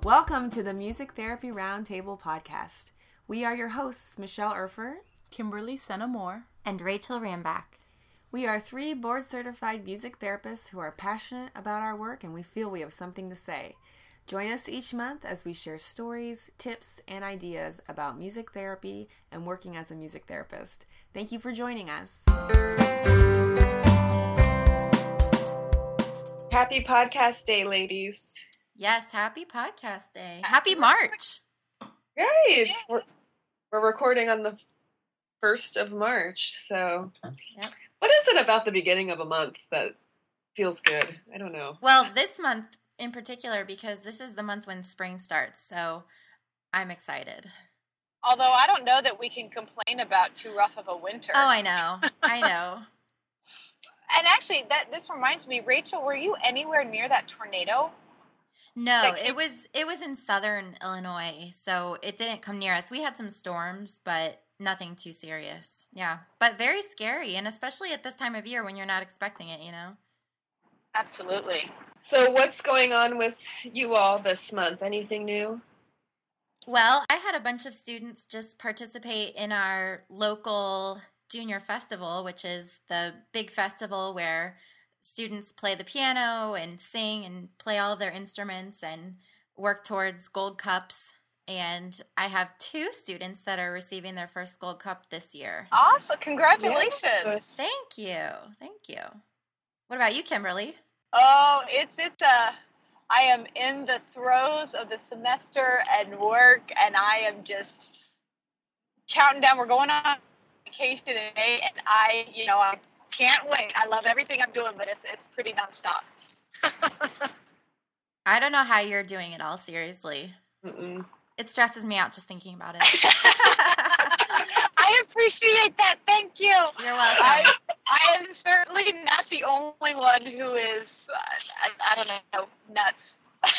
Welcome to the Music Therapy Roundtable podcast. We are your hosts, Michelle Urfer, Kimberly Senna-Moore, and Rachel Rambach. We are three board-certified music therapists who are passionate about our work and we feel we have something to say. Join us each month as we share stories, tips, and ideas about music therapy and working as a music therapist. Thank you for joining us. Happy podcast day, ladies. Yes, happy podcast day. Happy March. Right. Yes. We're recording on the 1st of March. So Yep. What is it about the beginning of a month that feels good? I don't know. Well, this month in particular, because this is the month when spring starts, so I'm excited. Although I don't know that we can complain about too rough of a winter. Oh, I know. And actually, this reminds me, Rachel, were you anywhere near that tornado? No, it was in southern Illinois, so it didn't come near us. We had some storms, but nothing too serious. Yeah, but very scary, and especially at this time of year when you're not expecting it, you know? Absolutely. So what's going on with you all this month? Anything new? Well, I had a bunch of students just participate in our local junior festival, which is the big festival where students play the piano and sing and play all of their instruments and work towards gold cups. And I have 2 students that are receiving their first gold cup this year. Awesome. Congratulations. Yes. Thank you. What about you, Kimberly? Oh, I am in the throes of the semester and work, and I am just counting down. We're going on vacation today, and I can't wait. I love everything I'm doing, but it's pretty nonstop. I don't know how you're doing it all, seriously. Mm-mm. It stresses me out just thinking about it. I appreciate that. Thank you. You're welcome. I am certainly not the only one who is, I don't know, nuts.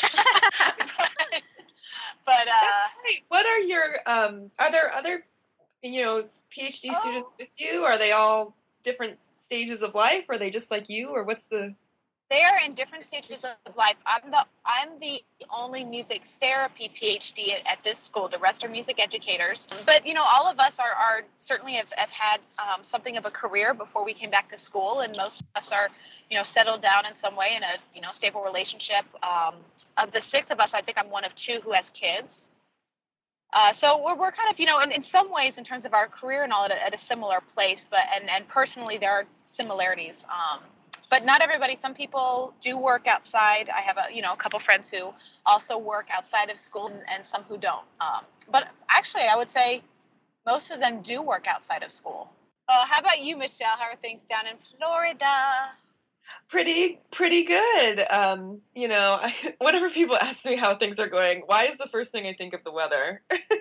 but What are your are there other PhD students with you? Are they all different stages of life? Are they just like you, or what's the? They are in different stages of life. I'm the only music therapy PhD at this school. The rest are music educators. But all of us are certainly have had something of a career before we came back to school, and most of us are settled down in some way in a stable relationship. Of the 6 of us, I think I'm one of 2 who has kids. So we're kind of in some ways in terms of our career and all at a similar place. But and personally there are similarities. But not everybody. Some people do work outside. I have a couple friends who also work outside of school, and some who don't. But actually, I would say most of them do work outside of school. How about you, Michelle? How are things down in Florida? Pretty good. Whenever people ask me how things are going, why is the first thing I think of the weather?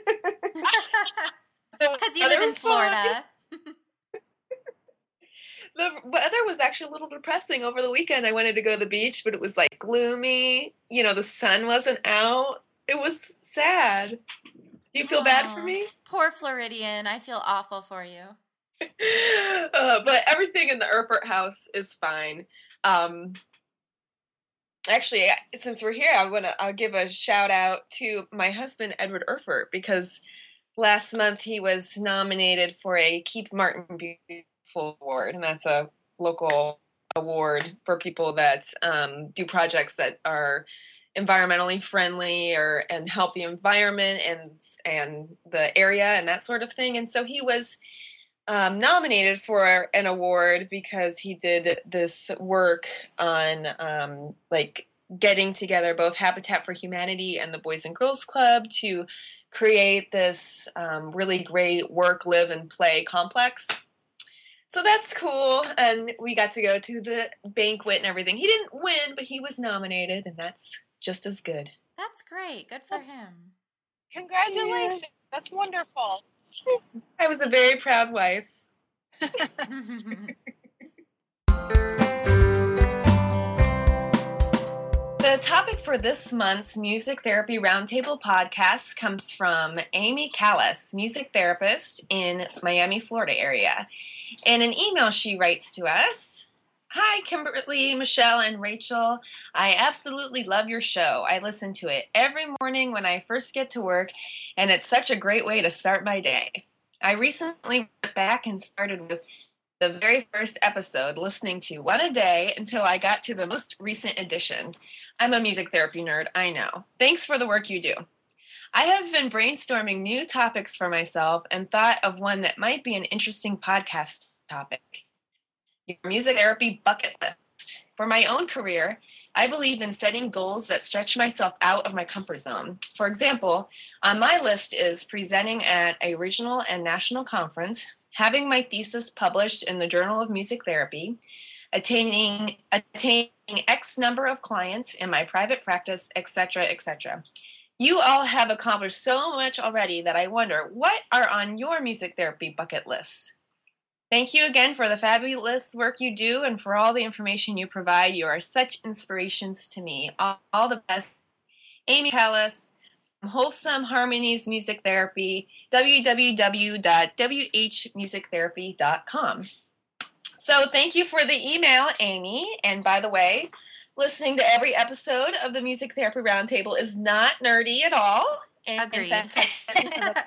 Because you live in Florida. The weather was actually a little depressing over the weekend. I wanted to go to the beach, but it was like gloomy. The sun wasn't out. It was sad. Do you feel bad for me? Poor Floridian. I feel awful for you. But everything in the Urpert house is fine. Actually, since we're here, I'll give a shout out to my husband, Edward Urpert, because last month he was nominated for a Keep Martin Beautiful Award, and that's a local award for people that do projects that are environmentally friendly and help the environment and the area and that sort of thing. And so he was nominated for an award because he did this work on getting together both Habitat for Humanity and the Boys and Girls Club to create this really great work, live, and play complex. So that's cool, and we got to go to the banquet and everything. He didn't win, but he was nominated, and that's just as good. That's great. Good for him. Congratulations. Yeah. That's wonderful. I was a very proud wife. The topic for this month's Music Therapy Roundtable podcast comes from Amy Callis, music therapist in Miami, Florida area. In an email she writes to us, Hi, Kimberly, Michelle, and Rachel. I absolutely love your show. I listen to it every morning when I first get to work, and it's such a great way to start my day. I recently went back and started with the very first episode, listening to one a day until I got to the most recent edition. I'm a music therapy nerd, I know. Thanks for the work you do. I have been brainstorming new topics for myself and thought of one that might be an interesting podcast topic. Your music therapy bucket list. For my own career, I believe in setting goals that stretch myself out of my comfort zone. For example, on my list is presenting at a regional and national conference, having my thesis published in the Journal of Music Therapy, attaining X number of clients in my private practice, etc., etc. You all have accomplished so much already that I wonder, what are on your music therapy bucket lists? Thank you again for the fabulous work you do and for all the information you provide. You are such inspirations to me. All the best. Amy Callis from Wholesome Harmonies Music Therapy, www.whmusictherapy.com. So thank you for the email, Amy. And by the way, listening to every episode of the Music Therapy Roundtable is not nerdy at all. And Agreed. in fact,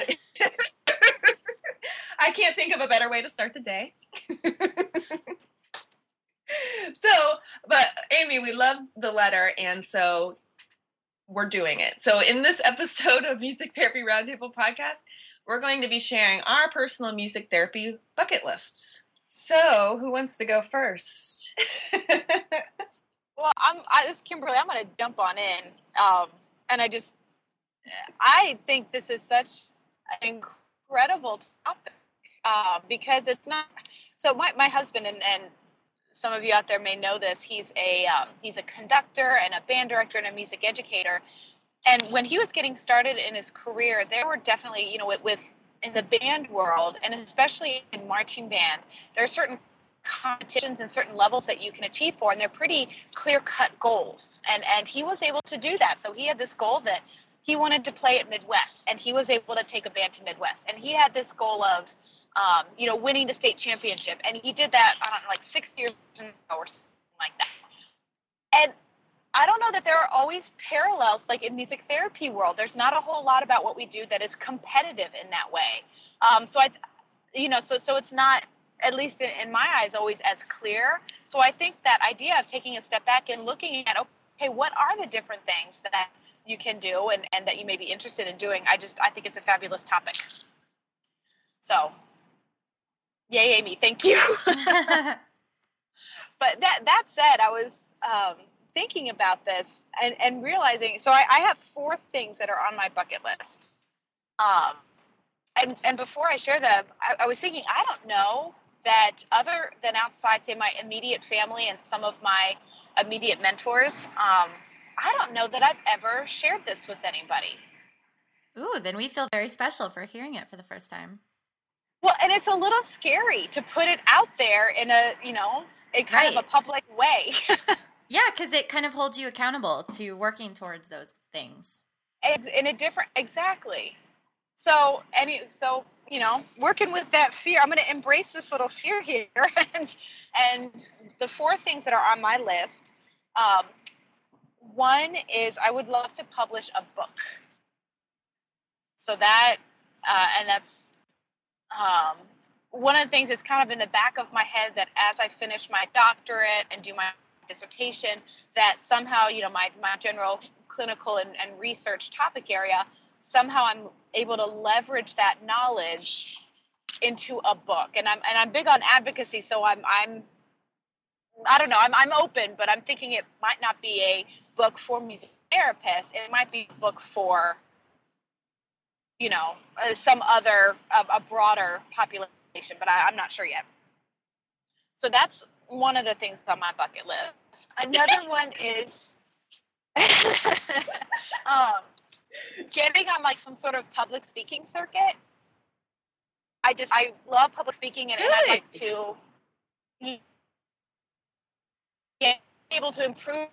I can't think of a better way to start the day. But Amy, we love the letter, and so we're doing it. So in this episode of Music Therapy Roundtable Podcast, we're going to be sharing our personal music therapy bucket lists. So who wants to go first? Well, this is Kimberly. I'm going to jump on in. And I think this is such an incredible topic because it's not. So my husband and some of you out there may know this. He's a conductor and a band director and a music educator. And when he was getting started in his career, there were definitely, with in the band world, and especially in marching band, there are certain competitions and certain levels that you can achieve for, and they're pretty clear-cut goals. And he was able to do that. So he had this goal that he wanted to play at Midwest, and he was able to take a band to Midwest. And he had this goal of, winning the state championship, and he did that, I don't know, like 6 years ago or something like that. And I don't know that there are always parallels, like in music therapy world. There's not a whole lot about what we do that is competitive in that way. So it's not, at least in my eyes, always as clear. So I think that idea of taking a step back and looking at, okay, what are the different things that you can do and that you may be interested in doing? I think it's a fabulous topic. So, yay, Amy, thank you. But that said, I was thinking about this and realizing, so I have 4 things that are on my bucket list. And before I share them, I was thinking, I don't know that other than outside, say, my immediate family and some of my immediate mentors, I don't know that I've ever shared this with anybody. Ooh, then we feel very special for hearing it for the first time. Well, and it's a little scary to put it out there in a, in kind of a public way. Yeah, because it kind of holds you accountable to working towards those things. Exactly. So, working with that fear, I'm going to embrace this little fear here. And the 4 things that are on my list, one is I would love to publish a book. So that, and that's one of the things that's kind of in the back of my head, that as I finish my doctorate and do my dissertation, that somehow, my general clinical and research topic area, somehow I'm able to leverage that knowledge into a book. And I'm big on advocacy, so I don't know, I'm open, but I'm thinking it might not be a book for music therapists. It might be a book for, some other, a broader population, but I'm not sure yet. So that's one of the things on my bucket list. Another one is getting on like some sort of public speaking circuit. I love public speaking, and I'd like to get able to improve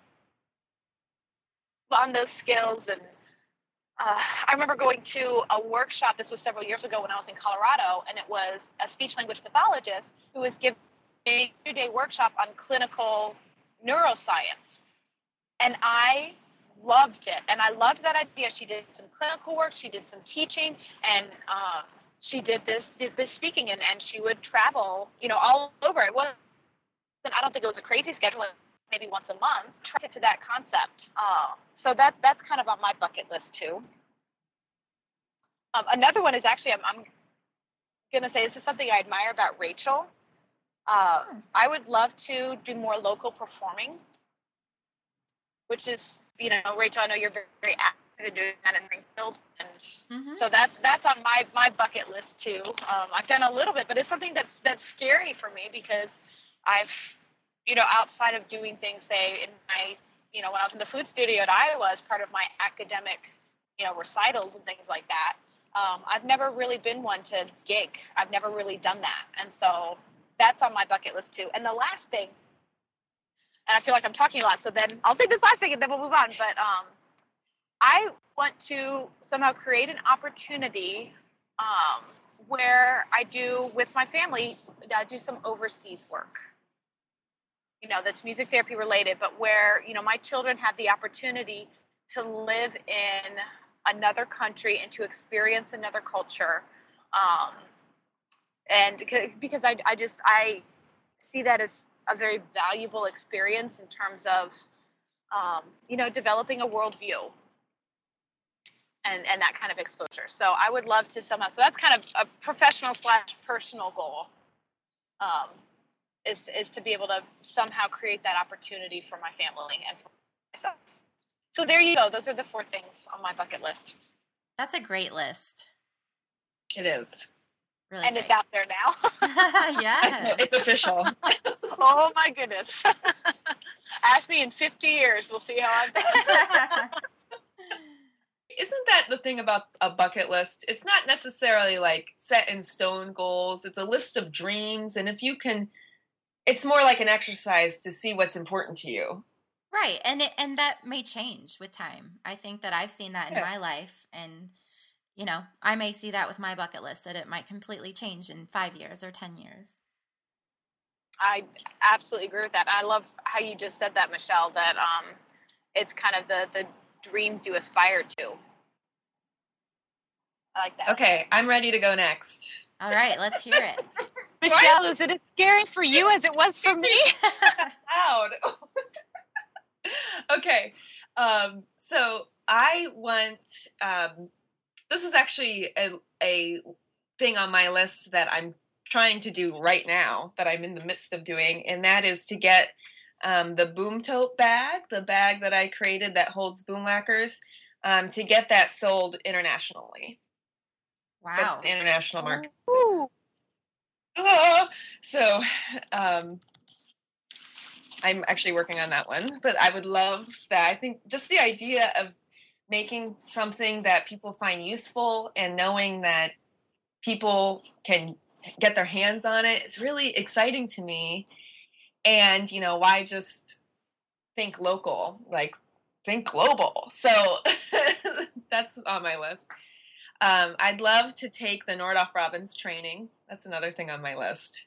on those skills. And I remember going to a workshop, this was several years ago when I was in Colorado, and it was a speech language pathologist who was giving a 2-day workshop on clinical neuroscience. And I loved it. And I loved that idea. She did some clinical work, she did some teaching, and she did this speaking, and she would travel, all over. It wasn't, I don't think it was a crazy schedule, maybe once a month, to that concept. So that's kind of on my bucket list too. Another one is actually, I'm going to say this is something I admire about Rachel. I would love to do more local performing, which is, Rachel, I know you're very, very active in doing that in Springfield, and so that's on my bucket list too. I've done a little bit, but it's something that's scary for me because I've, outside of doing things, say in my, when I was in the food studio at Iowa as part of my academic, recitals and things like that, I've never really been one to gig. I've never really done that, and so that's on my bucket list too. And the last thing, and I feel like I'm talking a lot, so then I'll say this last thing and then we'll move on. But I want to somehow create an opportunity where I do, with my family, I do some overseas work, that's music therapy related, but where, my children have the opportunity to live in another country and to experience another culture. And because I see that as a very valuable experience in terms of, developing a worldview and that kind of exposure. So I would love to somehow, so that's kind of a professional / personal goal, is to be able to somehow create that opportunity for my family and for myself. So there you go. Those are the 4 things on my bucket list. That's a great list. It is. Really and great. It's out there now. Yes. It's official. Oh my goodness. Ask me in 50 years. We'll see how I've done. Isn't that the thing about a bucket list? It's not necessarily like set in stone goals. It's a list of dreams. And if you can, it's more like an exercise to see what's important to you. Right. And that may change with time. I think that I've seen that in my life, and I may see that with my bucket list, that it might completely change in 5 years or 10 years. I absolutely agree with that. I love how you just said that, Michelle, that it's kind of the dreams you aspire to. I like that. Okay, I'm ready to go next. All right, let's hear it. Michelle, is it as scary for you as it was for me? Loud. Okay, so I want, this is actually a thing on my list that I'm trying to do right now, that I'm in the midst of doing, and that is to get the Boom Tote bag, the bag that I created that holds boom whackers, to get that sold internationally. Wow. International market. So I'm actually working on that one, but I would love that. I think just the idea of making something that people find useful and knowing that people can get their hands on it, it's really exciting to me. And, why just think local? Like, think global. So that's on my list. I'd love to take the Nordhoff Robbins training. That's another thing on my list.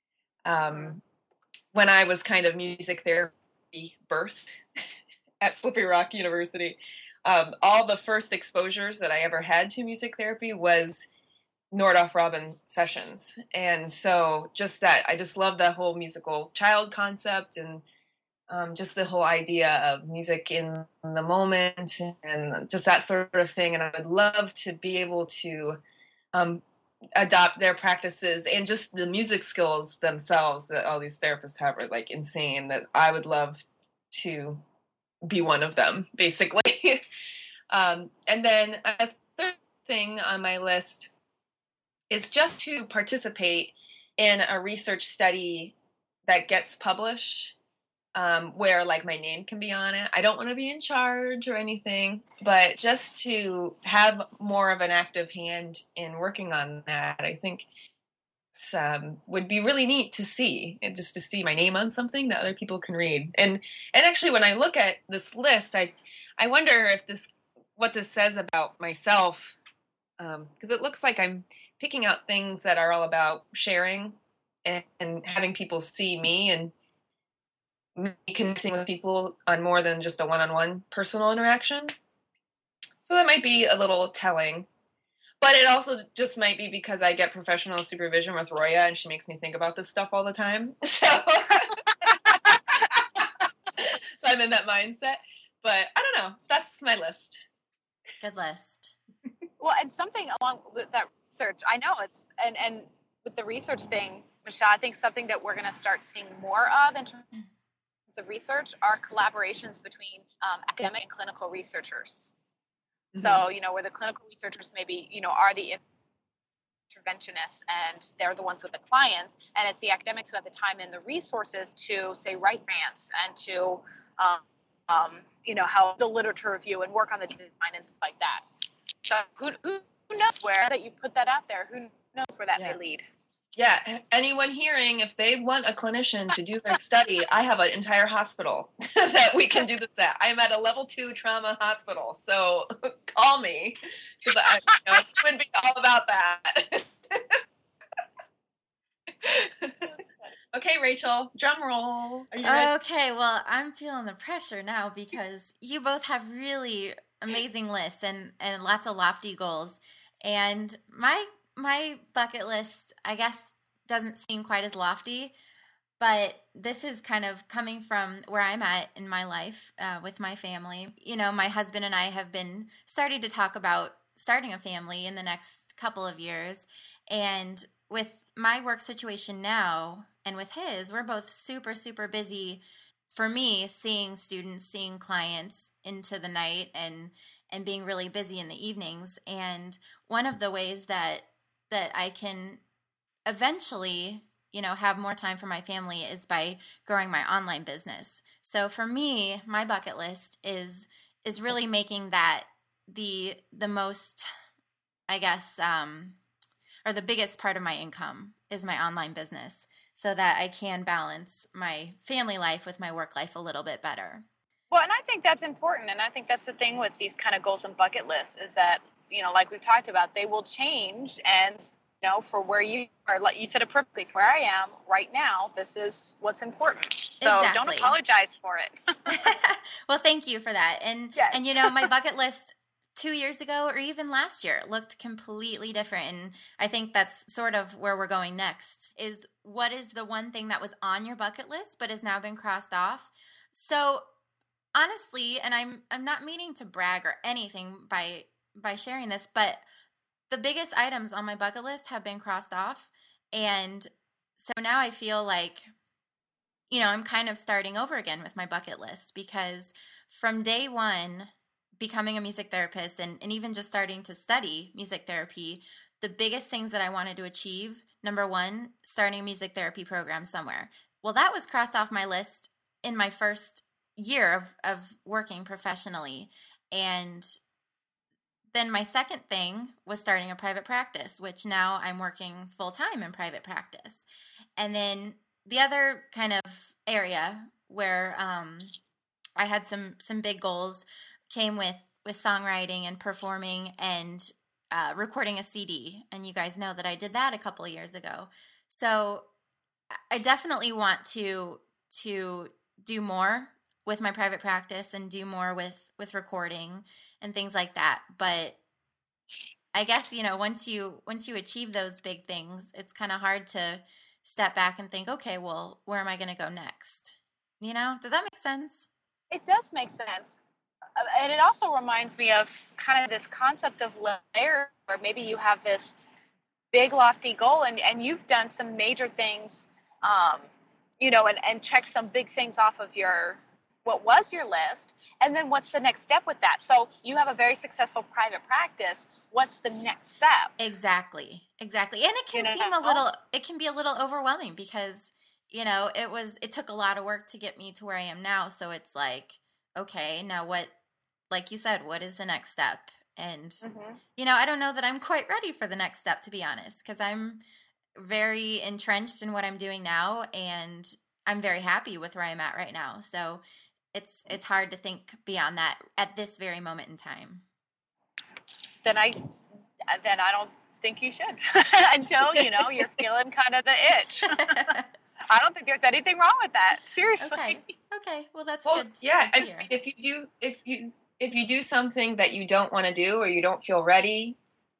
When I was kind of music therapy birthed at Slippery Rock University, all the first exposures that I ever had to music therapy was Nordhoff Robbins sessions. And so I just love the whole musical child concept, and just the whole idea of music in the moment and just that sort of thing. And I would love to be able to adopt their practices, and just the music skills themselves that all these therapists have are like insane, that I would love to be one of them, basically. And then a third thing on my list is just to participate in a research study that gets published, where like my name can be on it. I don't want to be in charge or anything, but just to have more of an active hand in working on that, I think would be really neat to see, and just to see my name on something that other people can read. And actually, when I look at this list, I wonder if what this says about myself, because it looks like I'm picking out things that are all about sharing and having people see me and me connecting with people on more than just a one-on-one personal interaction. So that might be a little telling. But it also just might be because I get professional supervision with Roya and she makes me think about this stuff all the time. So, so I'm in that mindset. But I don't know. That's my list. Good list. Well, and something along with that research, I know it's, and with the research thing, Michelle, I think something that we're going to start seeing more of in terms of research are collaborations between academic and clinical researchers. Mm-hmm. So, you know, where the clinical researchers maybe, you know, are the interventionists and they're the ones with the clients, and it's the academics who have the time and the resources to, say, write grants and to, you know, how the literature review and work on the design and things like that. So who knows where that you put that out there? Who knows where that may lead? Yeah, anyone hearing, if they want a clinician to do their study, I have an entire hospital that we can do this at. I'm at a level 2 trauma hospital, so call me because I would be all about that. Okay, Rachel, drum roll. Are you ready? Okay, well, I'm feeling the pressure now because you both have really amazing lists and lots of lofty goals. And my bucket list, I guess, doesn't seem quite as lofty, but this is kind of coming from where I'm at in my life with my family. You know, my husband and I have been starting to talk about starting a family in the next couple of years. And with my work situation now and with his, we're both super, super busy. For me, seeing students, seeing clients into the night and being really busy in the evenings. And one of the ways that I can eventually, you know, have more time for my family is by growing my online business. So for me, my bucket list is really making that the most, I guess, or the biggest part of my income is my online business, so that I can balance my family life with my work life a little bit better. Well, and I think that's important. And I think that's the thing with these kind of goals and bucket lists is that, you know, like we've talked about, they will change. And, you know, for where you are, like you said it perfectly, for where I am right now, this is what's important. So Exactly. Don't apologize for it. Well, thank you for that. And, yes. And, you know, my bucket list 2 years ago or even last year looked completely different. And I think that's sort of where we're going next is what is the one thing that was on your bucket list but has now been crossed off? So honestly, and I'm not meaning to brag or anything by sharing this, but the biggest items on my bucket list have been crossed off. And so now I feel like, you know, I'm kind of starting over again with my bucket list because from day one, becoming a music therapist and even just starting to study music therapy, the biggest things that I wanted to achieve, number one, starting a music therapy program somewhere. Well, that was crossed off my list in my first year of working professionally. And then my second thing was starting a private practice, which now I'm working full-time in private practice. And then the other kind of area where I had some big goals came with songwriting and performing and recording a CD. And you guys know that I did that a couple of years ago. So I definitely want to do more with my private practice and do more with recording and things like that. But I guess, you know, once you achieve those big things, it's kind of hard to step back and think, okay, well, where am I going to go next? You know, does that make sense? It does make sense. And it also reminds me of kind of this concept of layer, where maybe you have this big lofty goal and you've done some major things, you know, and checked some big things off of what was your list. And then what's the next step with that? So you have a very successful private practice. What's the next step? Exactly. And it can it can be a little overwhelming because, you know, it took a lot of work to get me to where I am now. So it's like, okay, now what, like you said, what is the next step? And, you know, I don't know that I'm quite ready for the next step, to be honest, because I'm very entrenched in what I'm doing now and I'm very happy with where I'm at right now. So it's hard to think beyond that at this very moment in time. Then I don't think you should until, you're feeling kind of the itch. I don't think there's anything wrong with that. Seriously. Okay. Well, that's Well, good. yeah. Good to hear. If you do something that you don't want to do or you don't feel ready,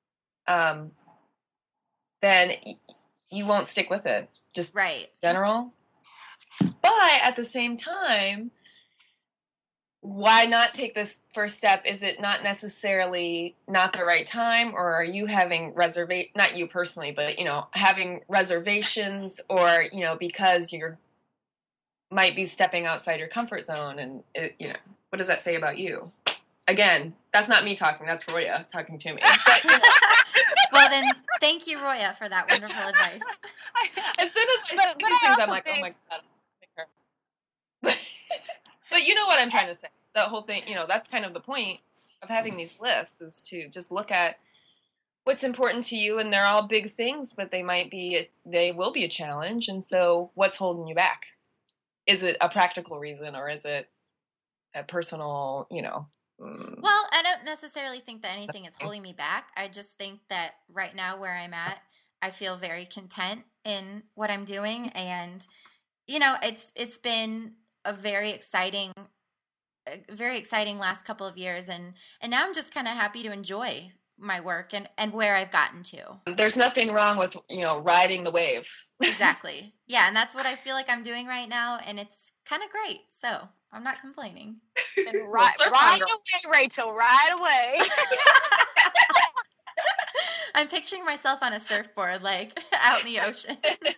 then you won't stick with it. Just right. General. But at the same time, why not take this first step? Is it not necessarily not the right time, or are you having not you personally, but having reservations, or because you're might be stepping outside your comfort zone, and what does that say about you? Again, that's not me talking, that's Roya talking to me. But, well then, thank you, Roya, for that wonderful advice. As soon as I say these things, I'm like, oh my God. But you know what I'm trying to say. The whole thing, that's kind of the point of having these lists, is to just look at what's important to you, and they're all big things, but they will be a challenge. And so what's holding you back? Is it a practical reason, or is it a personal, Well, I don't necessarily think that anything is holding me back. I just think that right now where I'm at, I feel very content in what I'm doing. And, it's been a very exciting last couple of years, and now I'm just kind of happy to enjoy my work and where I've gotten to. There's nothing wrong with riding the wave. Exactly. Yeah, and that's what I feel like I'm doing right now, and it's kind of great, so I'm not complaining. And right away, Rachel, right away. I'm picturing myself on a surfboard, like out in the ocean.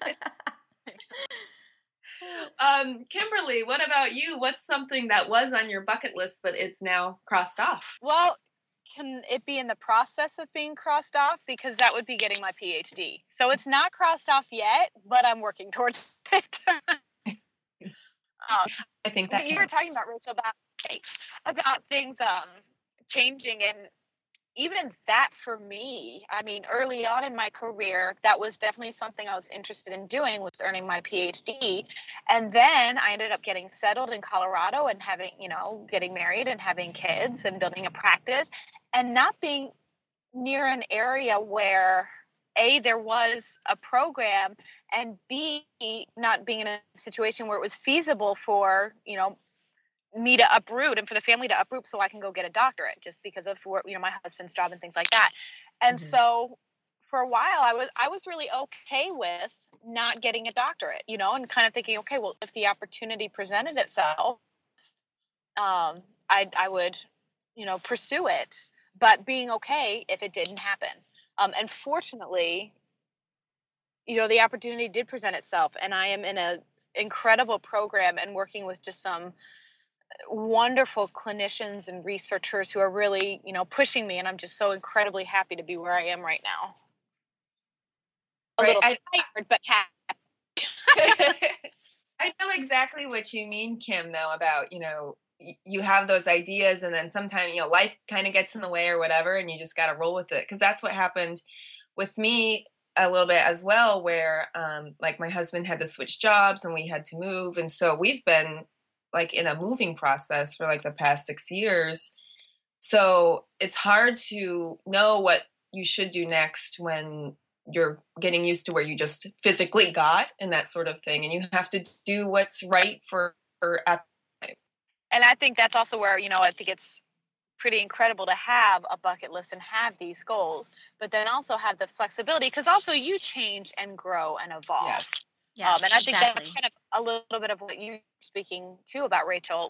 Kimberly, what about you? What's something that was on your bucket list but it's now crossed off? Well, can it be in the process of being crossed off? Because that would be getting my PhD. So it's not crossed off yet, but I'm working towards it. I think that you were talking about, Rachel, about things changing, and even that for me, I mean, early on in my career, that was definitely something I was interested in doing, was earning my PhD. And then I ended up getting settled in Colorado and having, getting married and having kids and building a practice, and not being near an area where A, there was a program, and B, not being in a situation where it was feasible for, me to uproot and for the family to uproot so I can go get a doctorate, just because of my husband's job and things like that. And so for a while I was really okay with not getting a doctorate, and kind of thinking, okay, well, if the opportunity presented itself, I would, pursue it, but being okay if it didn't happen. And fortunately, the opportunity did present itself, and I am in a incredible program and working with just some wonderful clinicians and researchers who are really, pushing me, and I'm just so incredibly happy to be where I am right now. A little tired, but happy. I know exactly what you mean, Kim, though, about, you have those ideas, and then sometimes, life kind of gets in the way or whatever, and you just got to roll with it. Because that's what happened with me a little bit as well, where like my husband had to switch jobs and we had to move. And so we've been like in a moving process for like the past 6 years. So it's hard to know what you should do next when you're getting used to where you just physically got and that sort of thing. And you have to do what's right for at the time. And I think that's also where, I think it's pretty incredible to have a bucket list and have these goals, but then also have the flexibility, because also you change and grow and evolve. Yeah. Yeah, and I think that's kind of a little bit of what you're speaking to about, Rachel.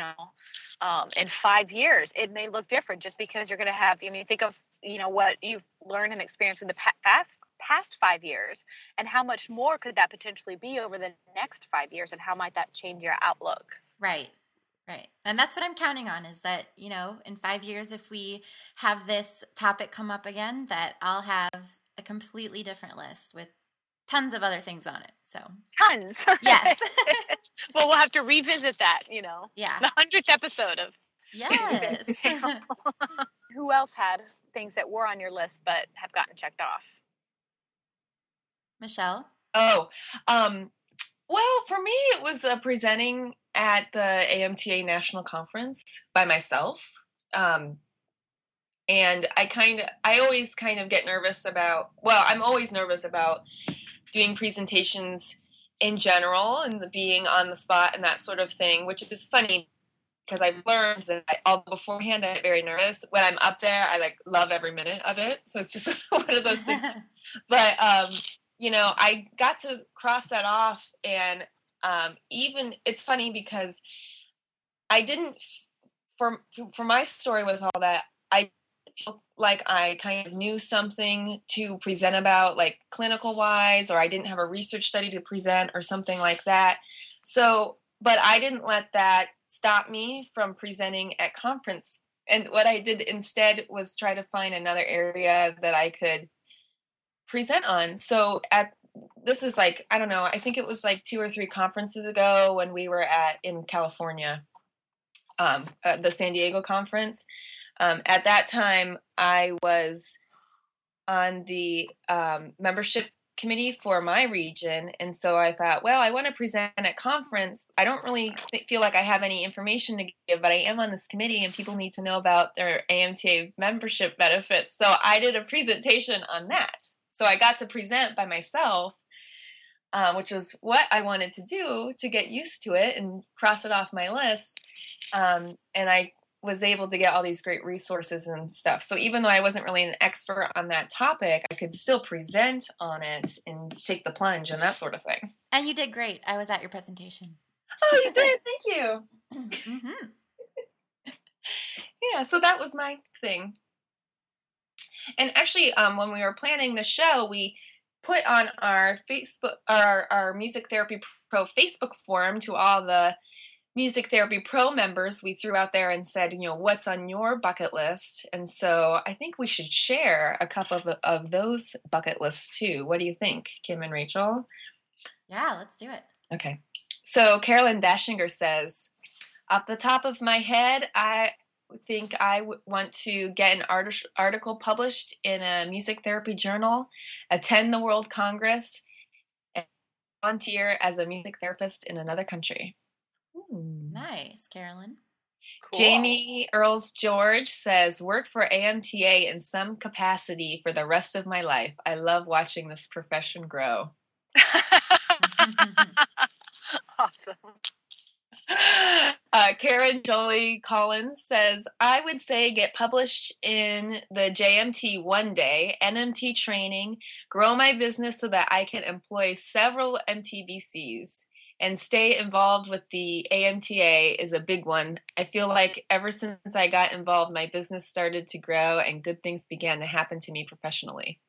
In 5 years, it may look different, just because you're going to have, think of, what you've learned and experienced in the past 5 years, and how much more could that potentially be over the next 5 years, and how might that change your outlook? Right. And that's what I'm counting on, is that, in 5 years, if we have this topic come up again, that I'll have a completely different list with tons of other things on it. So tons. Yes. Well, we'll have to revisit that, Yeah. The 100th episode of. Yes. Who else had things that were on your list but have gotten checked off? Michelle? Oh, well, for me, it was presenting at the AMTA National Conference by myself. And I always kind of get nervous about, I'm always nervous about doing presentations in general and being on the spot and that sort of thing, which is funny because I've learned that beforehand I get very nervous. When I'm up there, I love every minute of it. So it's just one of those things. But, I got to cross that off. And even it's funny because I didn't, for my story with all that, I feel like I kind of knew something to present about, like clinical wise, or I didn't have a research study to present or something like that. So, but I didn't let that stop me from presenting at conference. And what I did instead was try to find another area that I could present on. So this is I don't know, I think it was 2 or 3 conferences ago when we were in California, the San Diego conference. At that time, I was on the membership committee for my region. And so I thought, well, I want to present at conference. I don't really feel like I have any information to give, but I am on this committee and people need to know about their AMTA membership benefits. So I did a presentation on that. So I got to present by myself, which was what I wanted to do to get used to it and cross it off my list. And I was able to get all these great resources and stuff. So even though I wasn't really an expert on that topic, I could still present on it and take the plunge and that sort of thing. And you did great. I was at your presentation. Oh, you did? Thank you. Mm-hmm. Yeah, so that was my thing. And actually, when we were planning the show, we put on our Facebook, our Music Therapy Pro Facebook forum to all the Music Therapy Pro members. We threw out there and said, what's on your bucket list? And so I think we should share a couple of those bucket lists too. What do you think, Kim and Rachel? Yeah, let's do it. Okay. So Carolyn Dashinger says, off the top of my head, I think I want to get an article published in a music therapy journal, attend the World Congress, and volunteer as a music therapist in another country. Nice, Carolyn. Cool. Jamie Earls George says, work for AMTA in some capacity for the rest of my life. I love watching this profession grow. Awesome. Karen Jolie Collins says, I would say get published in the JMT one day, NMT training, grow my business so that I can employ several MTBCs, and stay involved with the AMTA is a big one. I feel like ever since I got involved, my business started to grow and good things began to happen to me professionally.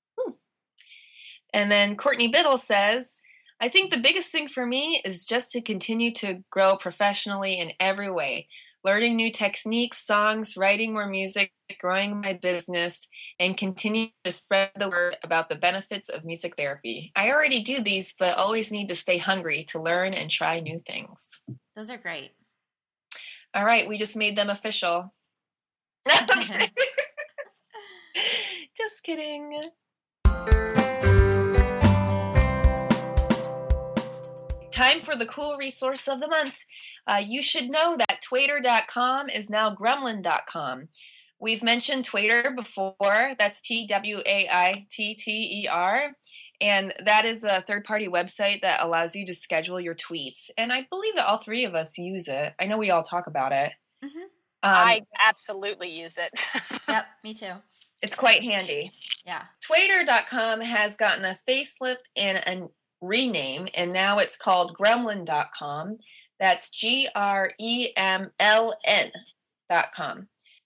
And then Courtney Biddle says, I think the biggest thing for me is just to continue to grow professionally in every way, learning new techniques, songs, writing more music, growing my business, and continue to spread the word about the benefits of music therapy. I already do these, but always need to stay hungry to learn and try new things. Those are great. All right, we just made them official. Just kidding. Time for the cool resource of the month. You should know that Twaiter.com is now Gremlin.com. We've mentioned Twaiter before. That's TWAITTER. And that is a third-party website that allows you to schedule your tweets. And I believe that all three of us use it. I know we all talk about it. Mm-hmm. I absolutely use it. Yep, me too. It's quite handy. Yeah. Twaiter.com has gotten a facelift and a rename, and now it's called Gremlin.com. That's GREMLN.com.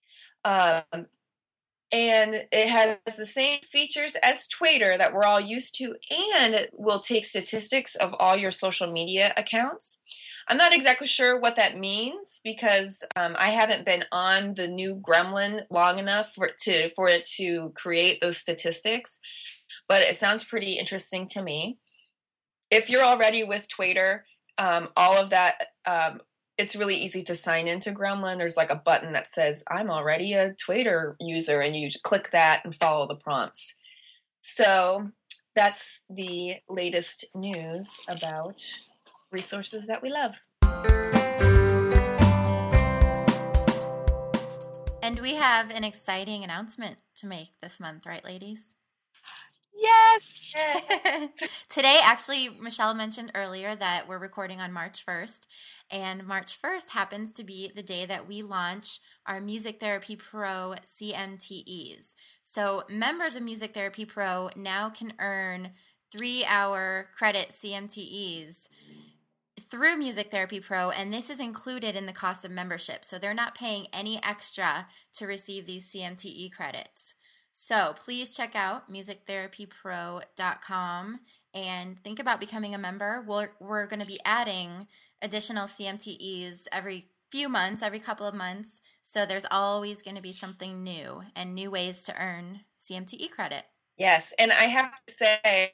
And it has the same features as Twaiter that we're all used to, and it will take statistics of all your social media accounts. I'm not exactly sure what that means because I haven't been on the new Gremlin long enough for it to create those statistics, but it sounds pretty interesting to me. If you're already with Twaiter, all of that, it's really easy to sign into Gremlin. There's like a button that says, I'm already a Twaiter user, and you click that and follow the prompts. So that's the latest news about resources that we love. And we have an exciting announcement to make this month, right, ladies? Yes. Today, actually, Michelle mentioned earlier that we're recording on March 1st, and March 1st happens to be the day that we launch our Music Therapy Pro CMTEs. So members of Music Therapy Pro now can earn 3-hour credit CMTEs through Music Therapy Pro, and this is included in the cost of membership. So they're not paying any extra to receive these CMTE credits. So please check out musictherapypro.com and think about becoming a member. We're going to be adding additional CMTEs every few months, every couple of months. So there's always going to be something new and new ways to earn CMTE credit. Yes, and I have to say,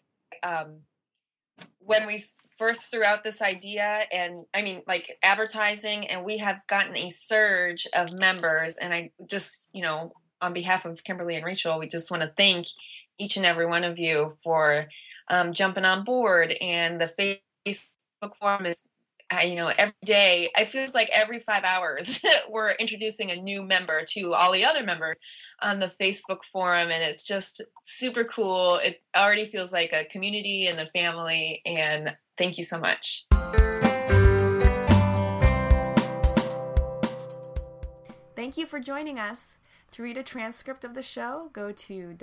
when we first threw out this idea, and I mean, like advertising, and we have gotten a surge of members, and I just, on behalf of Kimberly and Rachel, we just want to thank each and every one of you for jumping on board. And the Facebook forum is, every day, it feels like every 5 hours, we're introducing a new member to all the other members on the Facebook forum. And it's just super cool. It already feels like a community and a family. And thank you so much. Thank you for joining us. To read a transcript of the show, go to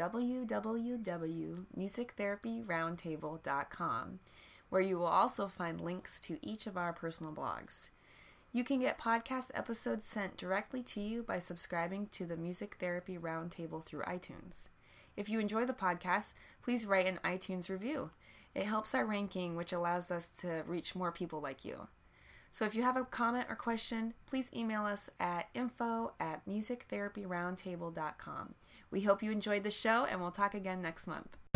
www.musictherapyroundtable.com, where you will also find links to each of our personal blogs. You can get podcast episodes sent directly to you by subscribing to the Music Therapy Roundtable through iTunes. If you enjoy the podcast, please write an iTunes review. It helps our ranking, which allows us to reach more people like you. So if you have a comment or question, please email us at info@musictherapyroundtable.com. We hope you enjoyed the show, and we'll talk again next month.